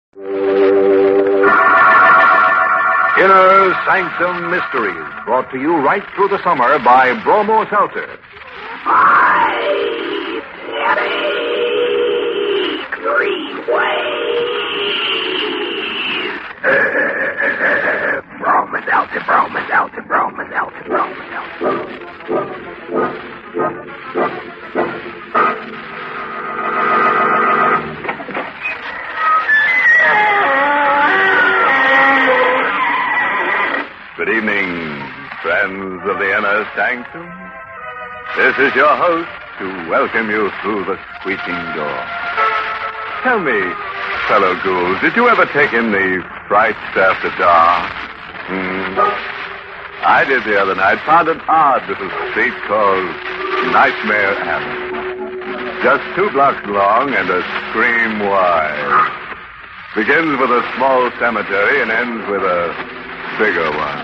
Inner Sanctum Mysteries, brought to you right through the summer by Bromo Seltzer. 5, 7, 3 Bromo Seltzer, Bromo Seltzer, Bromo Seltzer, Bromo Seltzer. Good evening, friends of the Inner Sanctum. This is your host to welcome you through the squeaking door. Tell me, fellow ghouls, did you ever take in the frights after dark? I did the other night. Found an odd little street called Nightmare Alley. Just 2 blocks long and a scream wide. Begins with a small cemetery and ends with a bigger one.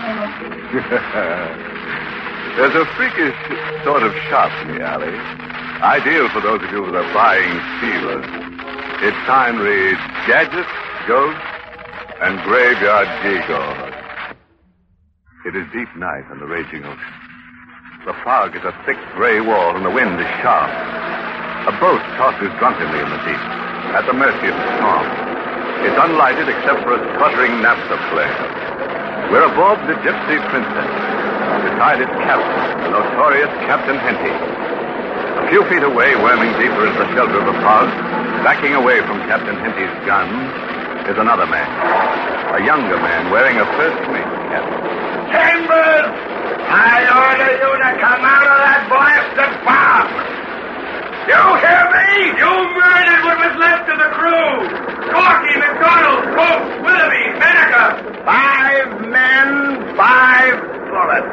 There's a freakish sort of shop in the alley. Ideal for those of you that are buying stealers. Its sign reads, Gadgets, Ghosts, and Graveyard Gigos. It is deep night on the raging ocean. The fog is a thick gray wall and the wind is sharp. A boat tosses drunkenly in the deep, at the mercy of the storm. It's unlighted except for a sputtering naphtha flare. We're aboard the Gypsy Princess. Beside its captain, the notorious Captain Henty. A few feet away, worming deeper into the shelter of the fog, backing away from Captain Henty's gun, is another man. A younger man wearing a first-mate cap. Chambers! I order you to come out of that blasted fog! You hear me? You murdered what was left of the crew! Corky, McDonald, Cope, Willoughby, Mennica! 5 men, 5 bullets.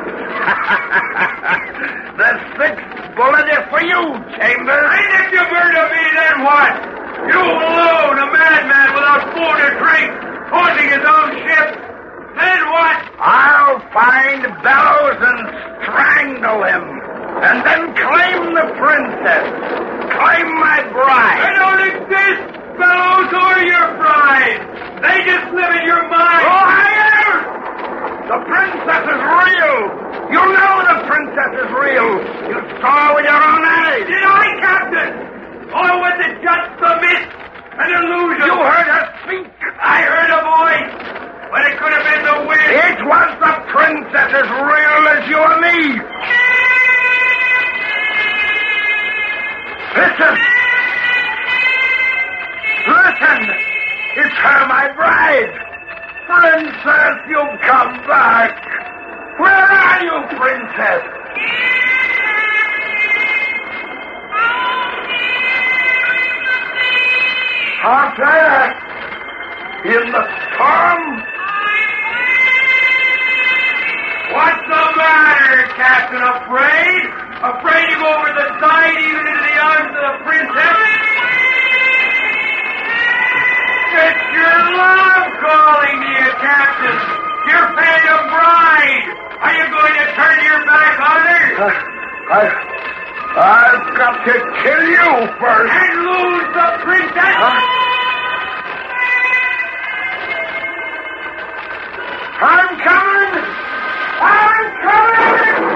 The 6th bullet is for you, Chambers. And if you murder me, then what? You alone, a madman without food or drink, haunting his own ship. Then what? I'll find Bellows and strangle him. And then claim the princess. Claim my bride. I don't exist, Bellows, or your bride. They just live in your mind. Liar! The princess is real. You know the princess is real. You saw with your own eyes. Did I, Captain? Or was it just a myth? An illusion? You heard her speak. I heard a voice. But it could have been the wind. It was the princess as real as you and me. Listen! Listen! It's her, my bride! Princess, you've come back! Where are you, princess? Out there! In the storm? What's the matter, Captain? Afraid? Afraid to go over the side, even into the arms of the princess? It's your love calling to you, Captain. Your phantom bride. Are you going to turn your back on her? I've got to kill you first. And lose the princess? I'm coming! I'm coming!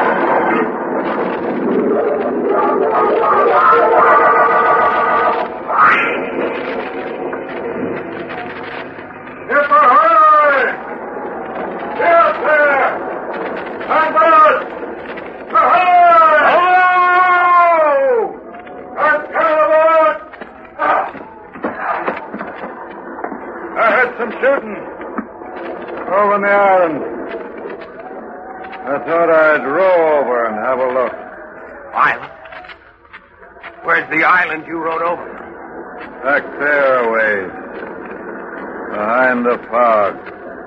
It's a hurry! Yes, sir! I'm good! Ahoy! Hello! I'm coming! I heard some shooting over on the island. I thought I'd row over and have a look. Island? Where's the island you rode over? Back there a ways. Behind the fog.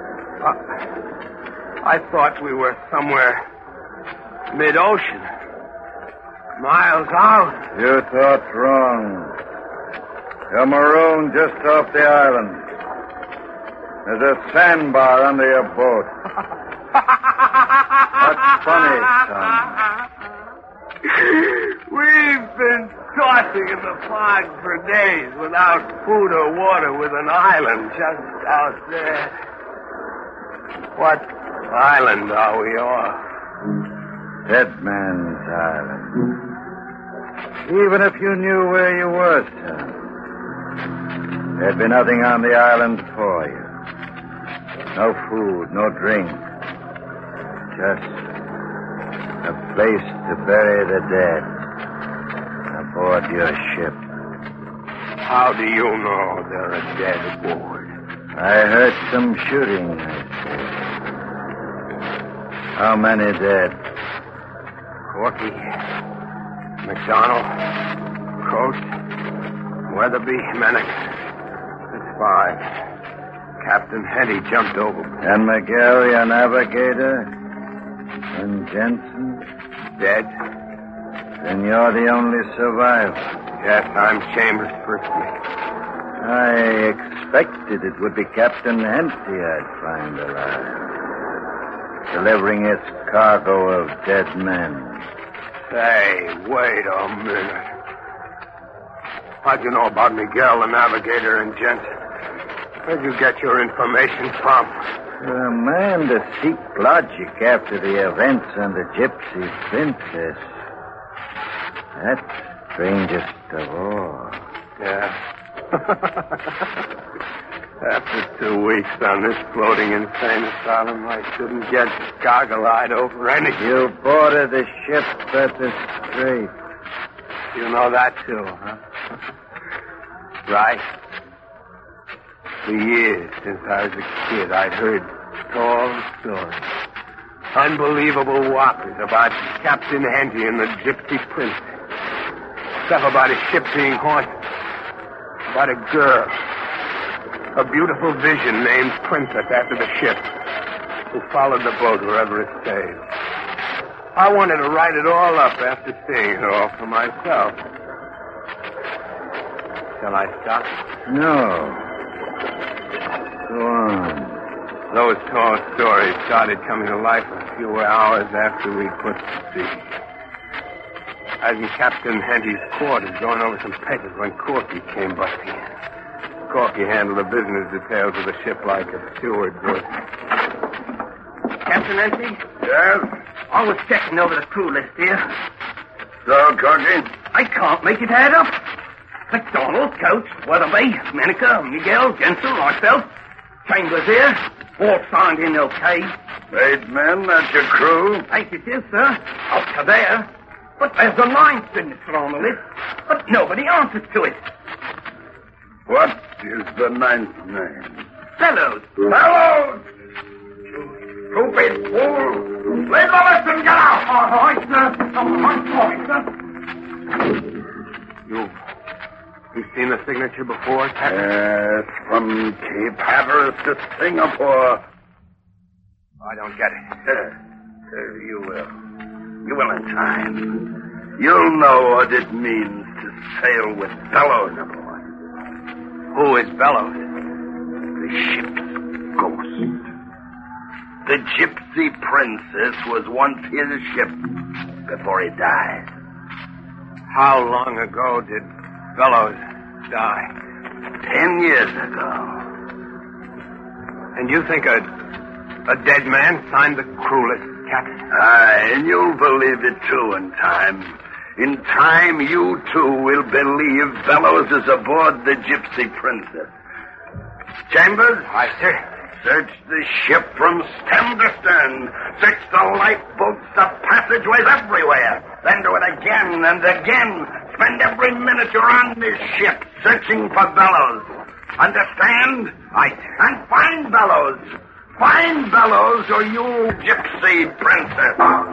I thought we were somewhere mid-ocean. Miles out. You thought wrong. You're marooned just off the island. There's a sandbar under your boat. That's funny, son. We've been tossing in the fog for days without food or water with an island just out there. What island are we off? Dead Man's Island. Even if you knew where you were, son, there'd be nothing on the island for you. No food, no drink. Just a place to bury the dead aboard your ship. How do you know there are dead aboard? I heard some shooting, I said. How many dead? Corky, McDonald, Coates, Weatherby, Menick. That's 5. Captain Henty jumped over. And Miguel, your navigator? And Jensen? Dead? Then you're the only survivor. Yes, I'm Chambers' first mate. I expected it would be Captain Henty I'd find alive, delivering its cargo of dead men. Say, wait a minute. How'd you know about Miguel, the navigator, and Jensen? Where'd you get your information from? For a man to seek logic after the events on the Gypsy Princess, that's strangest of all. Yeah. After 2 weeks on this floating insane asylum, I shouldn't get goggle-eyed over anything. You boarded the ship at the Strait. You know that, too, huh? Right. For years, since I was a kid, I'd heard tall stories. Unbelievable whoppers about Captain Henty and the Gypsy Princess. Stuff about his ship being haunted. About a girl. A beautiful vision named Princess after the ship, who followed the boat wherever it sailed. I wanted to write it all up after seeing it all for myself. Shall I stop? No. Go on. Those tall stories started coming to life a few hours after we'd put to sea. I was in Captain Henty's quarters going over some papers when Corky came busting in. Corky handled the business details of the ship like a steward would. Captain Henty? Yes? I was checking over the crew list here. So, Corky? I can't make it add up. McDonald, Coates, Weatherby, Menica, Miguel, Jensen, myself, Chambers here, all signed in okay. 8 men, that's your crew? 82, sir. Up to there. But there's a 9th signature on the list, but nobody answers to it. What is the 9th name? Bellows. Bellows! Stupid fool! Leave the list and get out! All right, sir. All right, sir. You've seen the signature before, Captain? Yes, from Cape Hatteras to Singapore. I don't get it. You will. You will in time. You'll know what it means to sail with Bellows aboard. Who is Bellows? The ship's ghost. The Gypsy Princess was once his ship before he died. How long ago did Bellows die? 10 years ago. And you think a dead man signed the crew list, Captain? Aye, and you'll believe it too in time. In time, you too will believe Bellows is aboard the Gypsy Princess. Chambers? Aye, sir. Search the ship from stem to stern. Search the lifeboats, the passageways, everywhere. Then do it again and again. Spend every minute you're on this ship searching for Bellows. Understand? Aye, sir. And find Bellows. Find Bellows or you Gypsy Princess.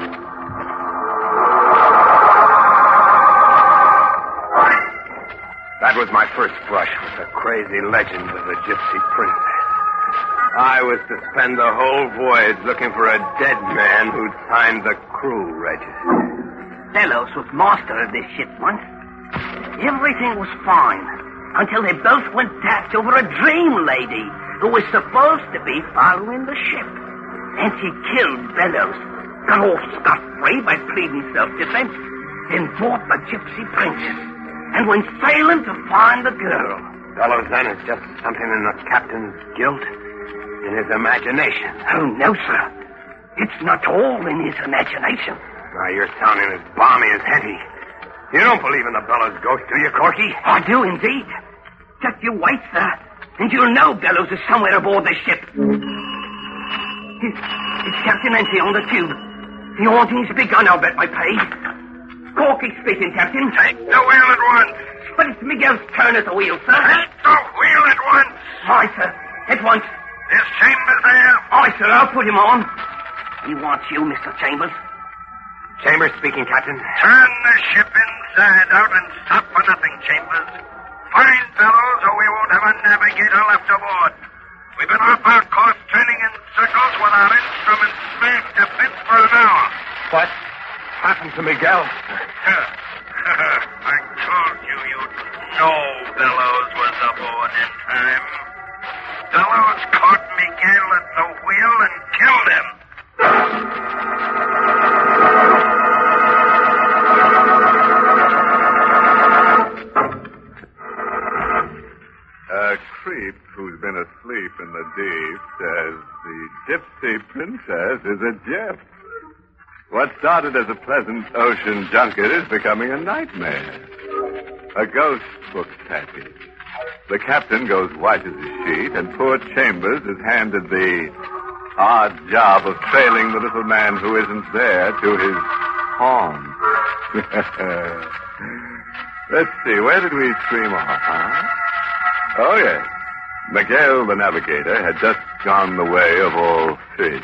That was my first brush with the crazy legend of the Gypsy Princess. I was to spend the whole voyage looking for a dead man who'd signed the crew register. Bellows was master of this ship once. Everything was fine until they both went daft over a dream lady who was supposed to be following the ship. And she killed Bellows, got off scot-free by pleading self-defense, then bought the Gypsy Princess. and went sailing to find the girl. Bellows, then, is just something in the captain's guilt, in his imagination. Oh, no, sir. It's not all in his imagination. Now, you're sounding as balmy as Henty. You don't believe in the Bellows ghost, do you, Corky? I do indeed. Just you wait, sir, and you'll know Bellows is somewhere aboard the ship. It's Captain Henty on the tube. The haunting's begun, I'll bet my pay. Corky speaking, Captain. Take the wheel at once. But it's Miguel's turn at the wheel, sir. Take the wheel at once. Aye, sir. At once. Is Chambers there? Aye, sir. I'll put him on. He wants you, Mr. Chambers. Chambers speaking, Captain. Turn the ship inside out and stop for nothing, Chambers. Find Bellows or we won't have a navigator left aboard. We've been off our course turning in circles with our instruments smashed to bits for an hour. What happened to Miguel? I told you you'd know Bellows was aboard in time. Bellows caught Miguel at the wheel and killed him. A creep who's been asleep in the deep says the gypsy princess is a gyp. What started as a pleasant ocean junket is becoming a nightmare. A ghost book package. The captain goes white as a sheet, and poor Chambers is handed the odd job of trailing the little man who isn't there to his home. Let's see, where did we stream off, huh? Oh, yes. Miguel, the navigator, had just gone the way of all fish.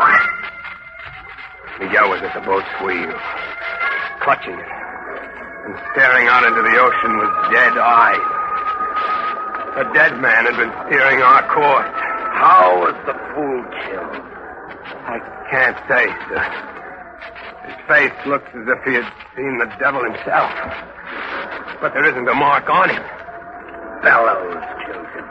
Miguel was at the boat's wheel, clutching it, and staring out into the ocean with dead eyes. A dead man had been steering our course. How was the fool killed? I can't say, sir. His face looks as if he had seen the devil himself. But there isn't a mark on him. Bellows killed him.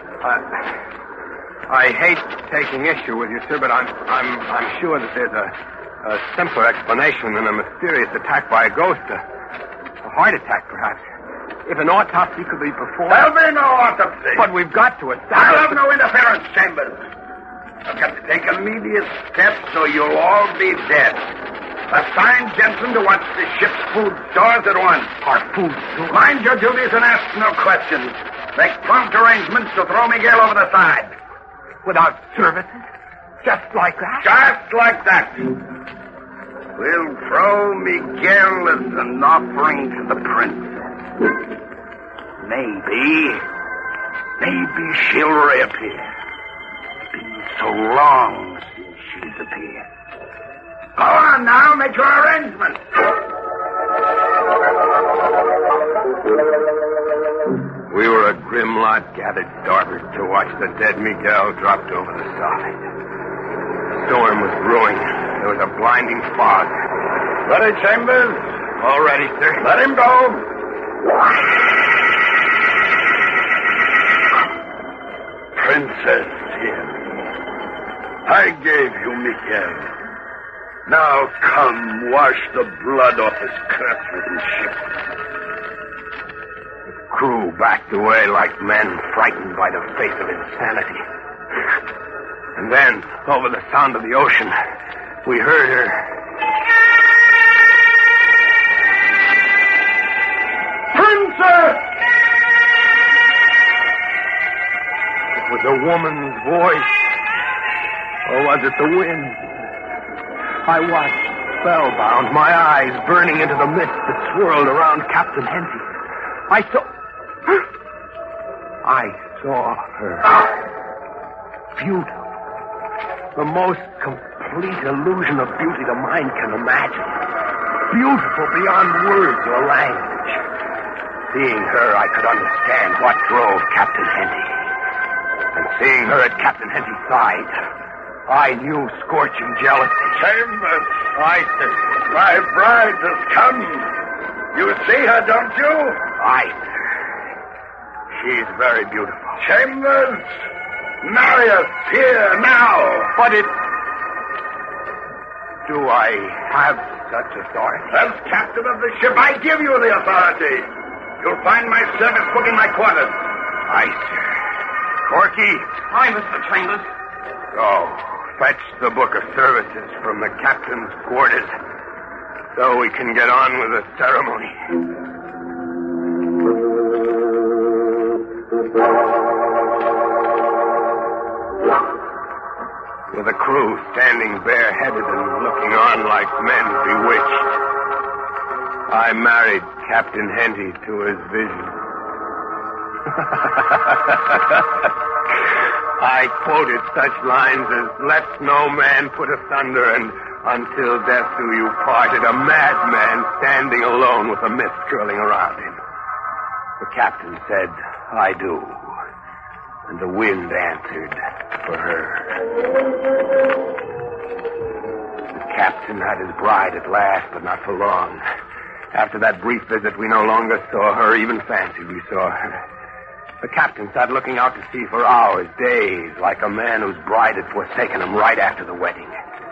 I hate taking issue with you, sir, but I'm sure that there's a simpler explanation than a mysterious attack by a ghost. A heart attack, perhaps. If an autopsy could be performed... There'll be no autopsy. But we've got to establish... I'll have no interference, Chambers. I've got to take immediate steps or you'll all be dead. Assign Jensen to watch the ship's food stores at once. Our food stores? Mind your duties and ask no questions. Make prompt arrangements to throw Miguel over the side. Without services? Just like that? Just like that. We'll throw Miguel as an offering to the princess. Maybe she'll reappear. It's been so long since she's appeared. Go on now, make your arrangements. We were a grim lot gathered starboard to watch the dead Miguel dropped over the side. The storm was brewing. There was a blinding fog. Ready, Chambers? All ready, sir. Let him go. Princess, hear me. I gave you Miguel. Now come, wash the blood off his cursed ship. The crew backed away like men frightened by the face of insanity. And then, over the sound of the ocean, we heard her. Princess! It was a woman's voice. Or was it the wind? I watched, spellbound, my eyes burning into the mist that swirled around Captain Henty. I saw her. Beautiful. The most complete illusion of beauty the mind can imagine. Beautiful beyond words or language. Seeing her, I could understand what drove Captain Henty. And seeing her at Captain Henty's side, I knew scorching jealousy. Chambers, my bride has come. You see her, don't you? Aye. She's very beautiful. Chambers, marry us here now. But do I have such authority? As captain of the ship, I give you the authority. You'll find my servants cooking my quarters. Aye, sir. Corky? Aye, Mr. Chambers. Go. Fetch the book of services from the captain's quarters so we can get on with the ceremony. With the crew standing bareheaded and looking on like men bewitched, I married Captain Henty to his vision. I quoted such lines as, "Let no man put asunder, and until death do you parted, a madman standing alone with a mist curling around him." The captain said, "I do." And the wind answered for her. The captain had his bride at last, but not for long. After that brief visit, we no longer saw her, even fancied we saw her. The captain sat looking out to sea for hours, days, like a man whose bride had forsaken him right after the wedding.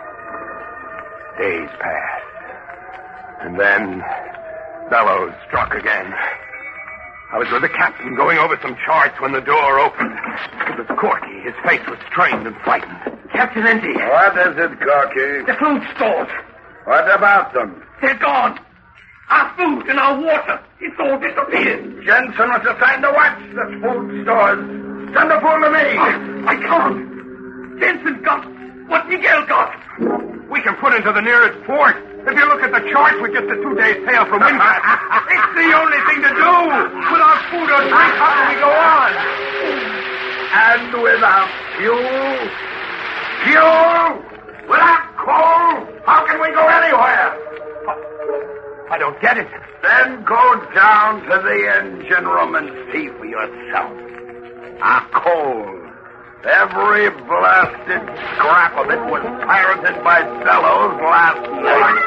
Days passed. And then Bellows struck again. I was with the captain going over some charts when the door opened. It was Corky. His face was strained and frightened. Captain Henty. What is it, Corky? The food stores. What about them? They're gone. Our food and our water. It's all disappeared. Jensen was assigned to watch the food stores. Send the fool to me. I can't. Jensen's got what Miguel got. We can put into the nearest port. If you look at the chart, we're just a 2-day sail from Windcast. It's the only thing to do. Without food or drink, how can we go on? And without fuel? Fuel? Without coal? How can we go anywhere? I don't get it. Then go down to the engine room and see for yourself. Our coal. Every blasted scrap of it was pirated by Bellows last night.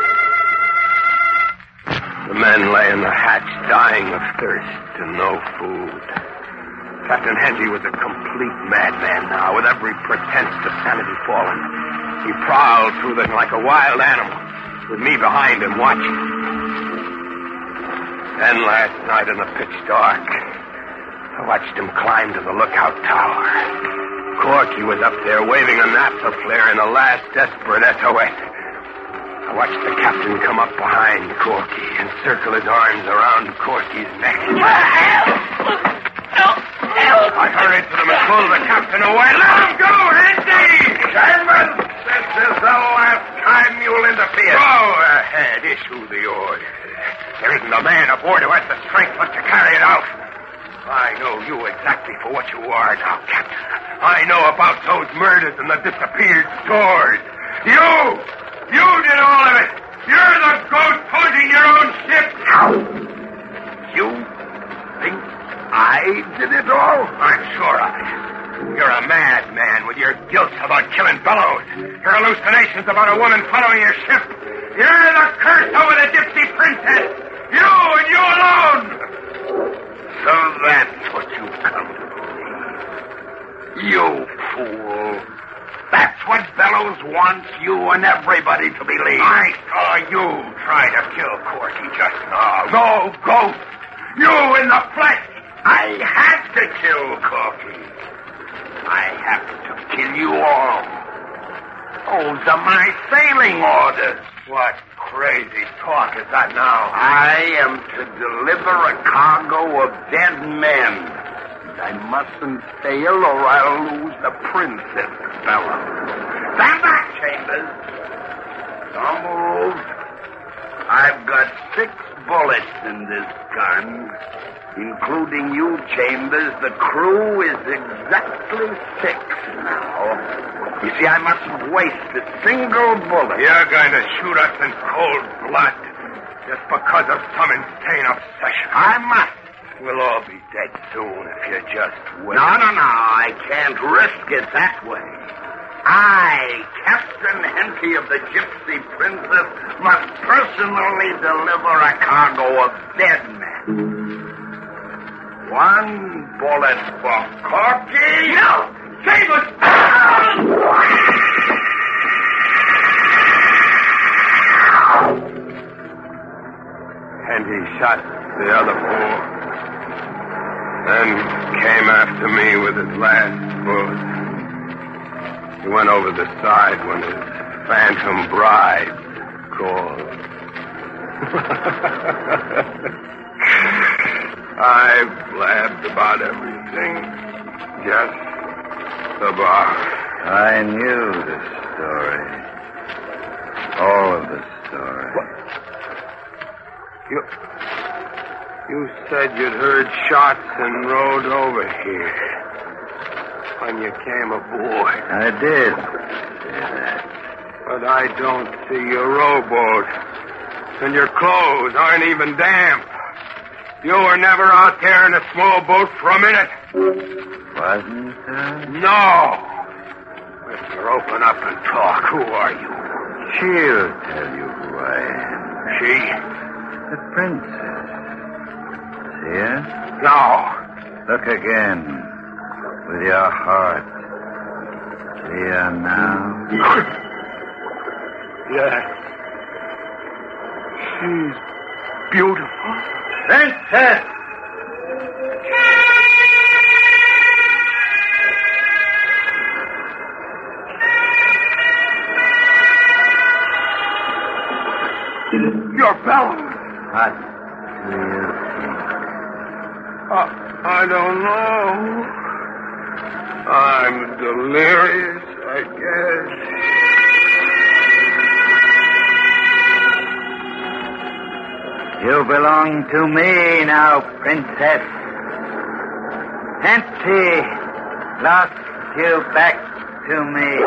The men lay in the hatch, dying of thirst and no food. Captain Henty was a complete madman now, with every pretense of sanity fallen. He prowled through them like a wild animal, with me behind him watching. Then last night in the pitch dark, I watched him climb to the lookout tower. Corky was up there waving a naphtha flare in a last desperate SOS. I watched the captain come up behind Corky and circle his arms around Corky's neck. Help! I hurried to them and pulled the captain away. Let him go, Henty! Chambers, this is the last time you'll interfere. Go ahead, issue the order. There isn't a man aboard who has the strength left to carry it out. I know you exactly for what you are now, Captain. I know about those murders and the disappeared stores. You did all of it. You're the ghost haunting your own ship. You think I did it all? I'm sure of it. You're a madman with your guilt about killing Bellows. Your hallucinations about a woman following your ship. You're the curse over the gypsy princess. You and you alone. So that's what you've come to believe. You fool. That's what Bellows wants you and everybody to believe. I saw you try to kill Corky just now. No, Ghost. You in the flesh. I had to kill Corky. I have to kill you all. Those are my sailing orders. What crazy talk is that now? I am to deliver a cargo of dead men. I mustn't fail or I'll lose the Princess Bella. Stand back, Chambers. Don't move. I've got 6 bullets in this gun, including you, Chambers. The crew is exactly 6 now. You see, I mustn't waste a single bullet. You're going to shoot us in cold blood just because of some insane obsession. I must. We'll all be dead soon if you just wait. No. I can't risk it that way. I, Captain Henty of the Gypsy Princess, must personally deliver a cargo of dead men. 1 bullet for Corky. No! Save us! And he shot the other 4. Then came after me with his last bullet. He went over the side when his phantom bride called. I blabbed about everything. Just about. I knew the story. All of the story. What? You said you'd heard shots and rode over here when you came aboard. I did say that. But I don't see your rowboat. And your clothes aren't even damp. You were never out there in a small boat for a minute. Wasn't there? No. Mister, open up and talk. Who are you? She'll tell you who I am. She? The princess. See her? No. Look again. With your heart. See her now? Yes. She's beautiful. Princess! Your bellows. What do you think? I don't know. I'm delirious, I guess. You belong to me now, princess. Nancy lost you back to me.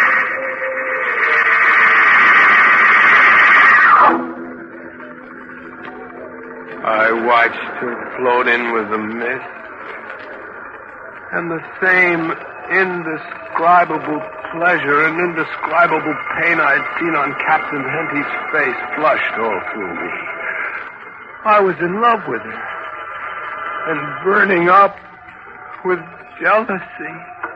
I watched her float in with the mist. And the same indescribable pleasure and indescribable pain I'd seen on Captain Henty's face flushed all through me. I was in love with her. And burning up with jealousy.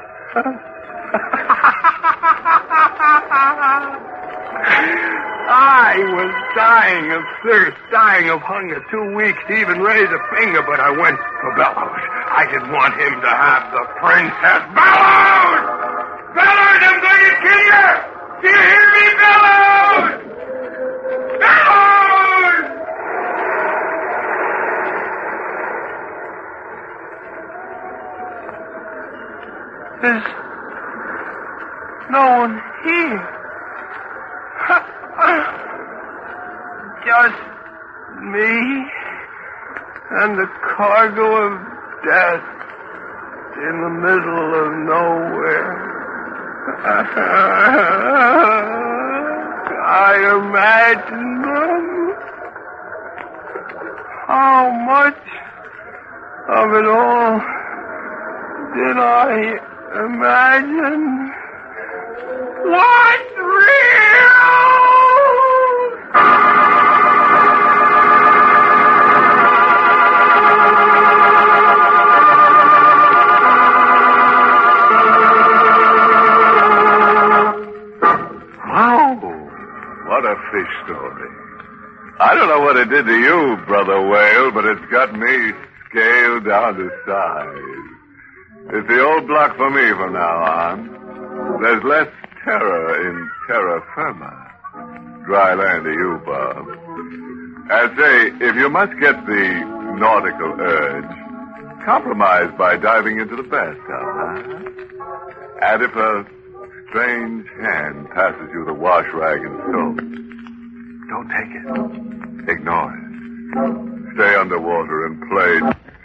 I was dying of thirst, dying of hunger, too weak to even raise a finger, but I went for Bellows. I didn't want him to have the princess. Bellows! Bellows, I'm going to kill you! Do you hear me, Bellows? Bellows! There's no one here. Just me and the cargo of death in the middle of nowhere. I imagine them. How much of it all did I imagine? What's real? What a fish story. I don't know what it did to you, Brother Whale, but it's got me scaled down to size. It's the old block for me from now on. There's less terror in terra firma. Dry land to you, Bob. I say, if you must get the nautical urge, compromise by diving into the bathtub, huh? And if a strange hand passes you the wash rag and soap, don't take it. Ignore it. Stay underwater and play.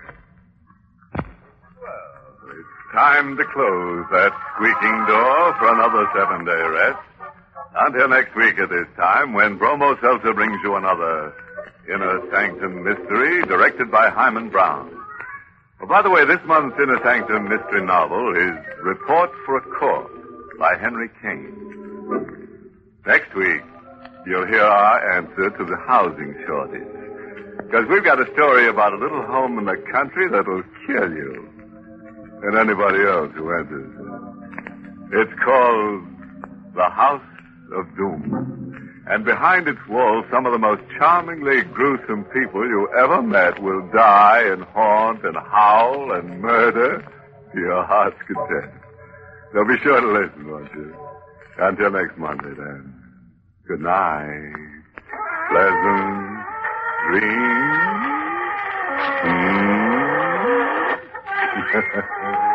Well, it's time to close that squeaking door for another 7-day rest. Until next week at this time, when Bromo Seltzer brings you another Inner Sanctum Mystery, directed by Hyman Brown. Well, by the way, this month's Inner Sanctum Mystery novel is Report for a Corpse by Henry Kane. Next week, you'll hear our answer to the housing shortage. Because we've got a story about a little home in the country that'll kill you and anybody else who enters. It's called The House of Doom. And behind its walls, some of the most charmingly gruesome people you ever met will die and haunt and howl and murder to your heart's content. So be sure to listen, won't you? Until next Monday, then. Good night. Pleasant dreams.